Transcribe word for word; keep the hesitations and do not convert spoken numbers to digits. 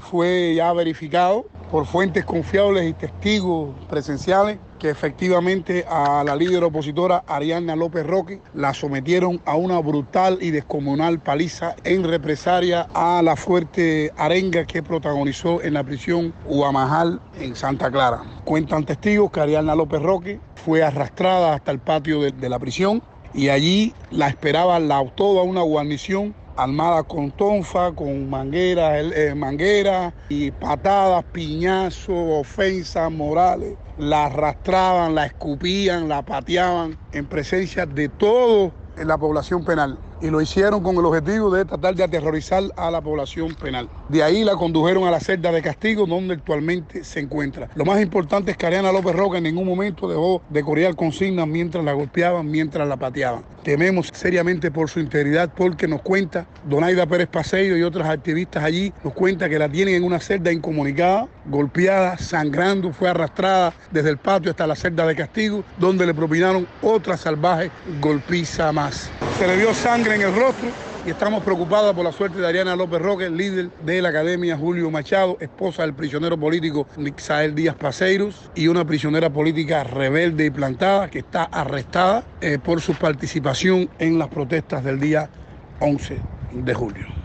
fue ya verificado por fuentes confiables y testigos presenciales que efectivamente a la líder opositora Ariadna López Roque la sometieron a una brutal y descomunal paliza en represalia a la fuerte arenga que protagonizó en la prisión Huamajal en Santa Clara. Cuentan testigos que Ariadna López Roque fue arrastrada hasta el patio de, de la prisión y allí la esperaba la, toda una guarnición armada con tonfa, con mangueras, eh, manguera y patadas, piñazos, ofensas morales. La arrastraban, la escupían, la pateaban en presencia de toda la población penal. Y lo hicieron con el objetivo de tratar de aterrorizar a la población penal. De ahí la condujeron a la celda de castigo donde actualmente se encuentra. Lo más importante es que Ariadna López Roque en ningún momento dejó de corear consignas mientras la golpeaban, mientras la pateaban. Tememos seriamente por su integridad porque nos cuenta Donaida Pérez Paseiro y otras activistas allí, nos cuenta que la tienen en una celda incomunicada, golpeada, sangrando, fue arrastrada desde el patio hasta la celda de castigo donde le propinaron otra salvaje golpiza más. Se le vio sangre en el rostro y estamos preocupados por la suerte de Ariadna López Roque, líder de la Academia Julio Machado, esposa del prisionero político Misael Díaz Paseiros y una prisionera política rebelde y plantada que está arrestada eh, por su participación en las protestas del día once de julio.